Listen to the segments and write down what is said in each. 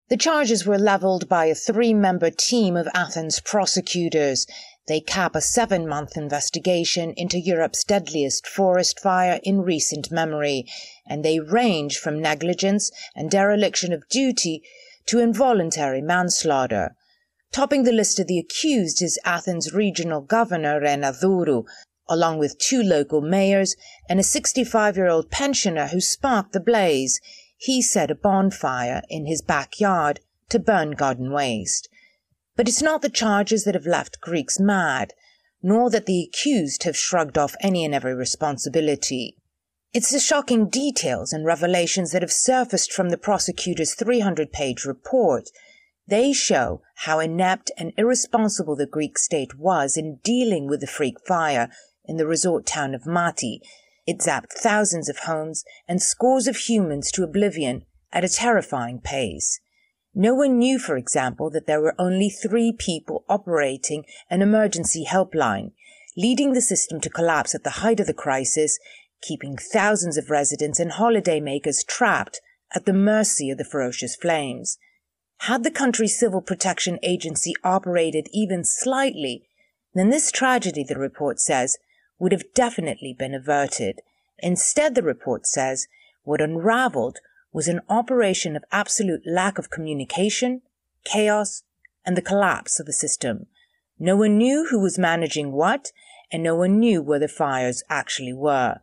The charges were leveled by a 3-member team of Athens prosecutors. They cap a 7-month investigation into Europe's deadliest forest fire in recent memory, and they range from negligence and dereliction of duty to involuntary manslaughter. Topping the list of the accused is Athens regional governor Rena Dourou, along with 2 local mayors and a 65-year-old pensioner who sparked the blaze. He set a bonfire in his backyard to burn garden waste. But it's not the charges that have left Greeks mad, nor that the accused have shrugged off any and every responsibility. It's the shocking details and revelations that have surfaced from the prosecutor's 300-page report. They show how inept and irresponsible the Greek state was in dealing with the freak fire in the resort town of Mati. It zapped thousands of homes and scores of humans to oblivion at a terrifying pace. No one knew, for example, that there were only 3 people operating an emergency helpline, leading the system to collapse at the height of the crisis, keeping thousands of residents and holidaymakers trapped at the mercy of the ferocious flames. Had the country's Civil Protection Agency operated even slightly, then this tragedy, the report says, would have definitely been averted. Instead, the report says, what unraveled was an operation of absolute lack of communication, chaos, and the collapse of the system. No one knew who was managing what, and no one knew where the fires actually were.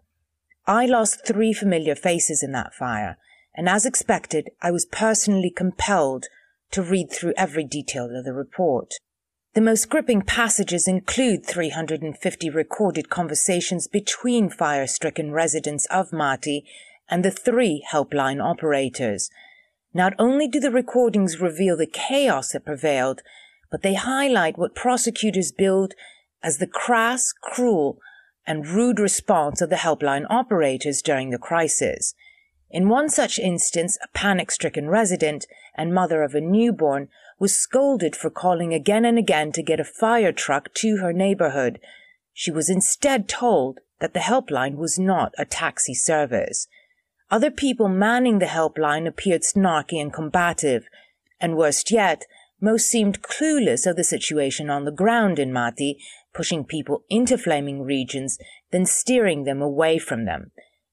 I lost 3 familiar faces in that fire, and as expected, I was personally compelled to read through every detail of the report. The most gripping passages include 350 recorded conversations between fire-stricken residents of Mati and the 3 helpline operators. Not only do the recordings reveal the chaos that prevailed, but they highlight what prosecutors billed as the crass, cruel, and rude response of the helpline operators during the crisis. In one such instance, a panic-stricken resident and mother of a newborn was scolded for calling again and again to get a fire truck to her neighborhood. She was instead told that the helpline was not a taxi service. Other people manning the helpline appeared snarky and combative, and worst yet, most seemed clueless of the situation on the ground in Mati, pushing people into flaming regions, then steering them away from them.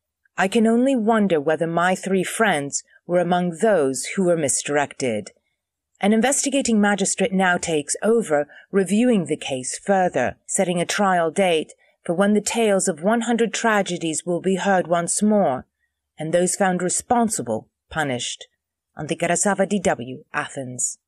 I can only wonder whether my 3 friends were among those who were misdirected. An investigating magistrate now takes over, reviewing the case further, setting a trial date for when the tales of 100 tragedies will be heard once more, and those found responsible punished. Antikarasava DW, Athens.